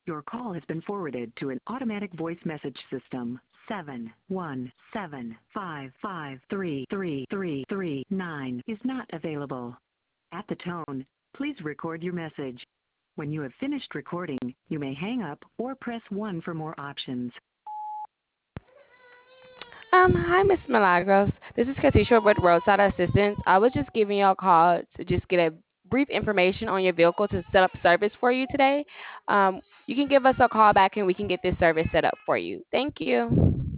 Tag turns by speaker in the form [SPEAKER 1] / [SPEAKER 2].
[SPEAKER 1] Your call has been forwarded to an automatic voice message system. 71755333339 is not available. At the tone, please record your message. When you have finished recording, you may hang up or press 1 for more options.
[SPEAKER 2] Hi, Miss Milagros. This is Katisha with Roadside Assistance. I was just giving you a call to just get a brief information on your vehicle to set up service for you today. You can give us a call back and we can get this service set up for you. Thank you.